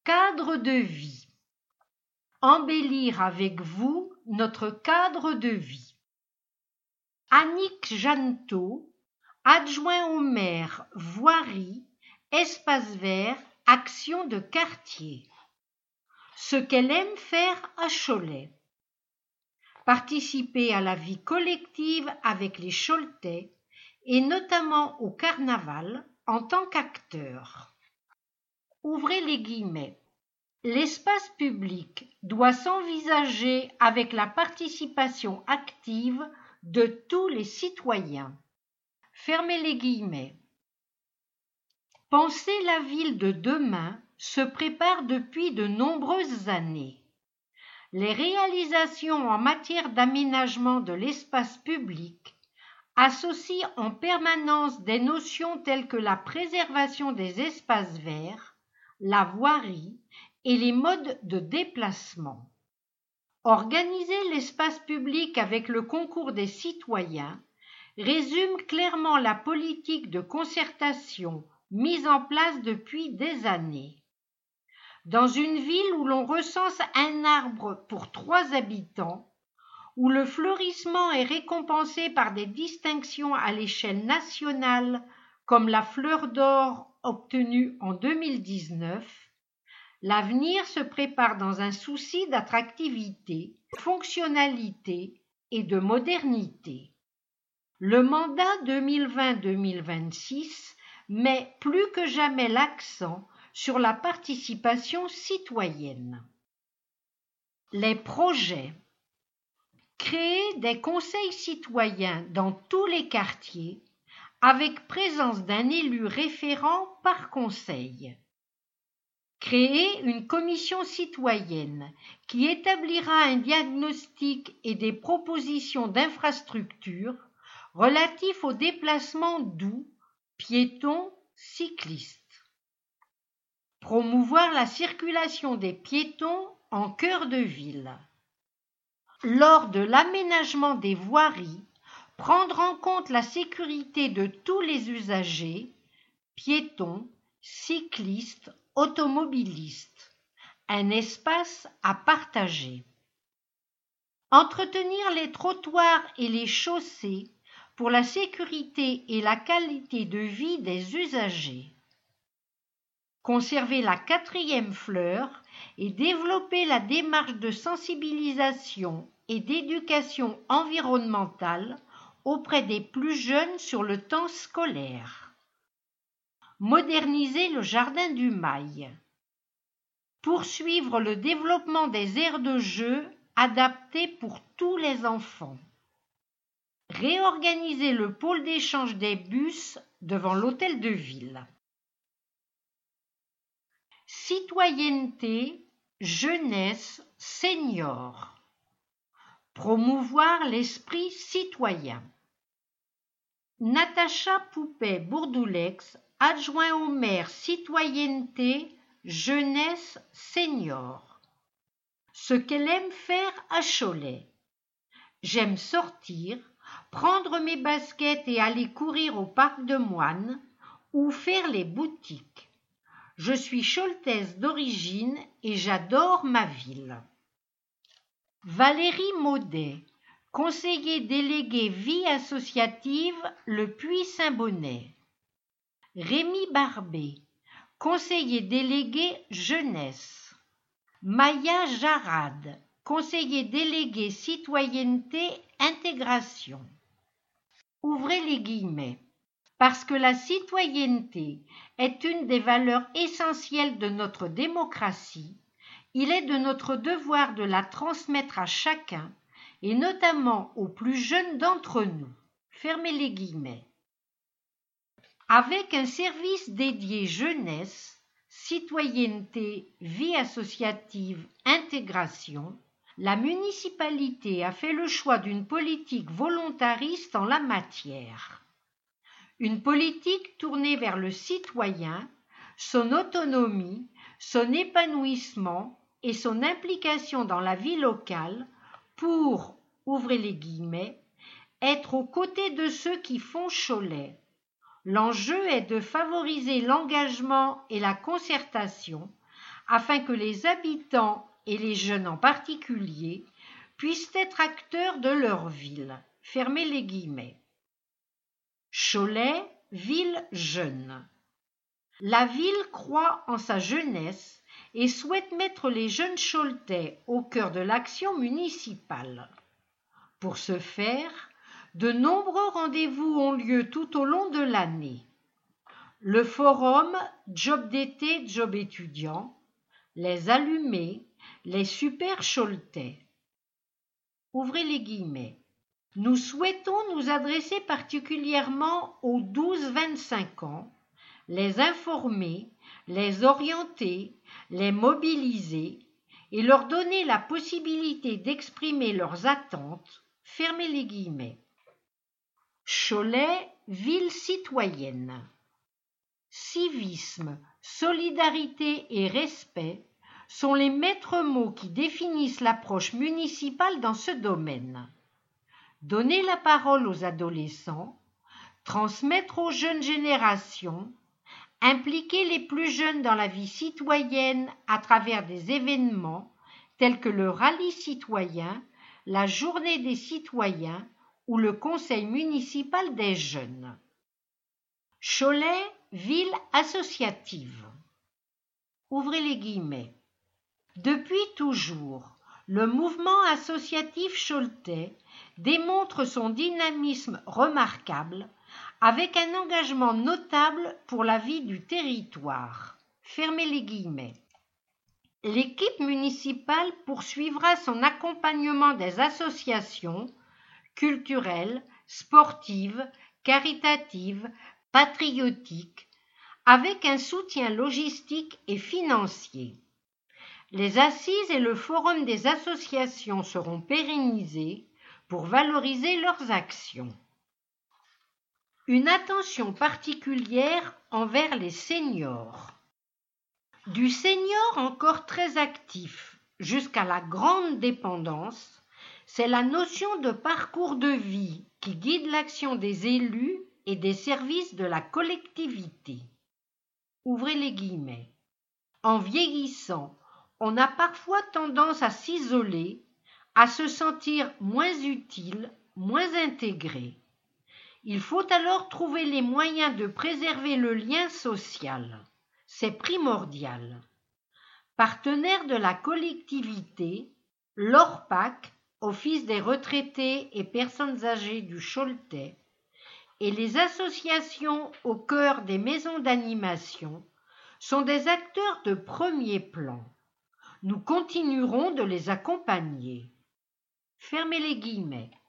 Cadre de vie. Embellir avec vous notre cadre de vie. Annick Jeannetot, adjoint au maire, voirie, espace vert, action de quartier. Ce qu'elle aime faire à Cholet. Participer à la vie collective avec les Choletais et notamment au carnaval en tant qu'acteur. Ouvrez les guillemets. L'espace public doit s'envisager avec la participation active de tous les citoyens. Fermez les guillemets. Penser la ville de demain se prépare depuis de nombreuses années. Les réalisations en matière d'aménagement de l'espace public associent en permanence des notions telles que la préservation des espaces verts, la voirie et les modes de déplacement. Organiser l'espace public avec le concours des citoyens résume clairement la politique de concertation mise en place depuis des années. Dans une ville où l'on recense un arbre pour 3 habitants, où le fleurissement est récompensé par des distinctions à l'échelle nationale comme la fleur d'or obtenue en 2019, l'avenir se prépare dans un souci d'attractivité, de fonctionnalité et de modernité. Le mandat 2020-2026 met plus que jamais l'accent sur la participation citoyenne. Les projets. Créer des conseils citoyens dans tous les quartiers avec présence d'un élu référent par conseil. Créer une commission citoyenne qui établira un diagnostic et des propositions d'infrastructures relatifs aux déplacements doux, piétons, cyclistes. Promouvoir la circulation des piétons en cœur de ville. Lors de l'aménagement des voiries, prendre en compte la sécurité de tous les usagers, piétons, cyclistes, automobilistes, un espace à partager. Entretenir les trottoirs et les chaussées pour la sécurité et la qualité de vie des usagers. Conserver la 4e fleur et développer la démarche de sensibilisation et d'éducation environnementale auprès des plus jeunes sur le temps scolaire. Moderniser le jardin du Mail. Poursuivre le développement des aires de jeu adaptées pour tous les enfants. Réorganiser le pôle d'échange des bus devant l'hôtel de ville. Citoyenneté, jeunesse, seniors. Promouvoir l'esprit citoyen. Natacha Poupet-Bourdoulex, adjoint au maire citoyenneté, jeunesse, seniors. Ce qu'elle aime faire à Cholet. J'aime sortir, prendre mes baskets et aller courir au parc de Moine ou faire les boutiques. Je suis choletaise d'origine et j'adore ma ville. Valérie Maudet, conseiller délégué vie associative Le Puy-Saint-Bonnet. Rémi Barbet, conseiller délégué jeunesse. Maya Jarad, conseiller délégué citoyenneté intégration. Ouvrez les guillemets. Parce que la citoyenneté est une des valeurs essentielles de notre démocratie, il est de notre devoir de la transmettre à chacun, et notamment aux plus jeunes d'entre nous. Fermez les guillemets. Avec un service dédié jeunesse, citoyenneté, vie associative, intégration, la municipalité a fait le choix d'une politique volontariste en la matière. Une politique tournée vers le citoyen, son autonomie, son épanouissement et son implication dans la vie locale pour, ouvrez les guillemets, être aux côtés de ceux qui font Cholet. L'enjeu est de favoriser l'engagement et la concertation afin que les habitants et les jeunes en particulier puissent être acteurs de leur ville. Fermez les guillemets. Cholet, ville jeune. La ville croit en sa jeunesse et souhaite mettre les jeunes Choletais au cœur de l'action municipale. Pour ce faire, de nombreux rendez-vous ont lieu tout au long de l'année. Le forum Job d'été, Job étudiant, les allumés, les super Choletais. Ouvrez les guillemets. Nous souhaitons nous adresser particulièrement aux 12-25 ans, les informer, les orienter, les mobiliser et leur donner la possibilité d'exprimer leurs attentes. Fermez les guillemets. Cholet, ville citoyenne. Civisme, solidarité et respect sont les maîtres mots qui définissent l'approche municipale dans ce domaine. Donner la parole aux adolescents, transmettre aux jeunes générations, impliquer les plus jeunes dans la vie citoyenne à travers des événements tels que le rallye citoyen, la journée des citoyens ou le conseil municipal des jeunes. Cholet, ville associative. Ouvrez les guillemets. Depuis toujours, le mouvement associatif choletais démontre son dynamisme remarquable avec un engagement notable pour la vie du territoire. Fermez les guillemets. L'équipe municipale poursuivra son accompagnement des associations culturelles, sportives, caritatives, patriotiques, avec un soutien logistique et financier. Les assises et le forum des associations seront pérennisés pour valoriser leurs actions. Une attention particulière envers les seniors. Du senior encore très actif jusqu'à la grande dépendance, c'est la notion de parcours de vie qui guide l'action des élus et des services de la collectivité. Ouvrez les guillemets. En vieillissant, on a parfois tendance à s'isoler, à se sentir moins utile, moins intégré. Il faut alors trouver les moyens de préserver le lien social. C'est primordial. Partenaires de la collectivité, l'ORPAC, Office des retraités et personnes âgées du Choletais, et les associations au cœur des maisons d'animation sont des acteurs de premier plan. Nous continuerons de les accompagner. Fermez les guillemets.